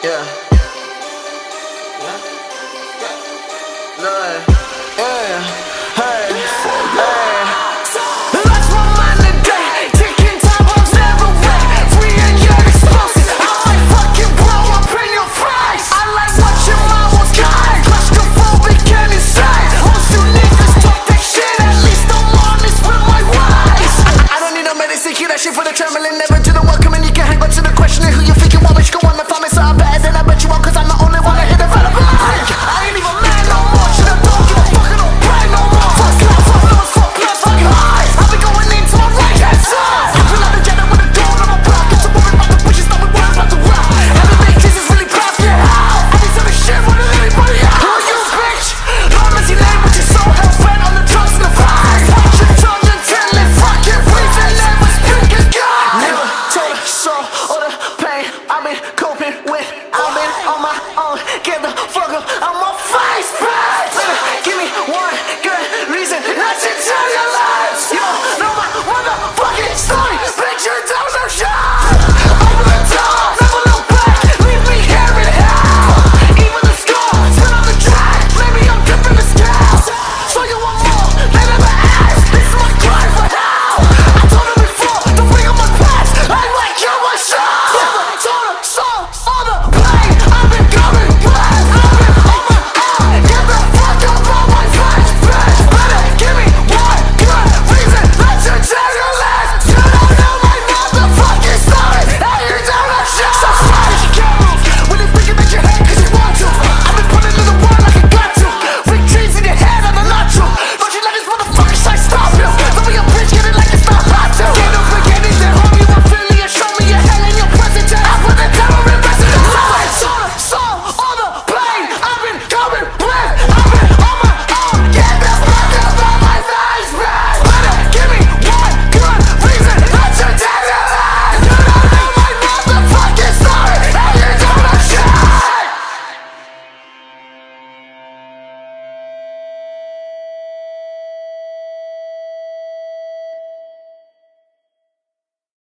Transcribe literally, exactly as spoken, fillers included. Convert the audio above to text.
Yeah. Yeah. No. Yeah. Hey. Hey. Lost my mind today. Ticking time bombs never wait. Free and young explosive. I might fucking blow up in your face. I like watching my was kind. Claustrophobic and insane. Most you niggas talk that shit. At least I'm honest with my ways. I, I don't need no medicine. Keep that shit for the trembling. Never to the welcome and you can hang on to the question. Who you think you are, bitch? Go on and find me so I'm better than I bet you won't. Cause I'm the only one that hit the developer. I, I ain't even mad no more. Shit, I don't give a fuck. I don't play no more. Fuck love, fuck numbers, fuck plus, fuck highs. I'll be going into my right hand side. I feel like the jet with a door on my block. Get to worry about the bushes, not with words about the rock. Everything kiss is really proud, get out. I need some shit more than anybody else. Who are you, bitch? Long as you name, but you're so hell-bent on the drugs and the vibes. Watch your tongue until it fucking breathes and never speak again. Never take so all the pain I've been coping with. I've been on my own. Get the fuck up. I'm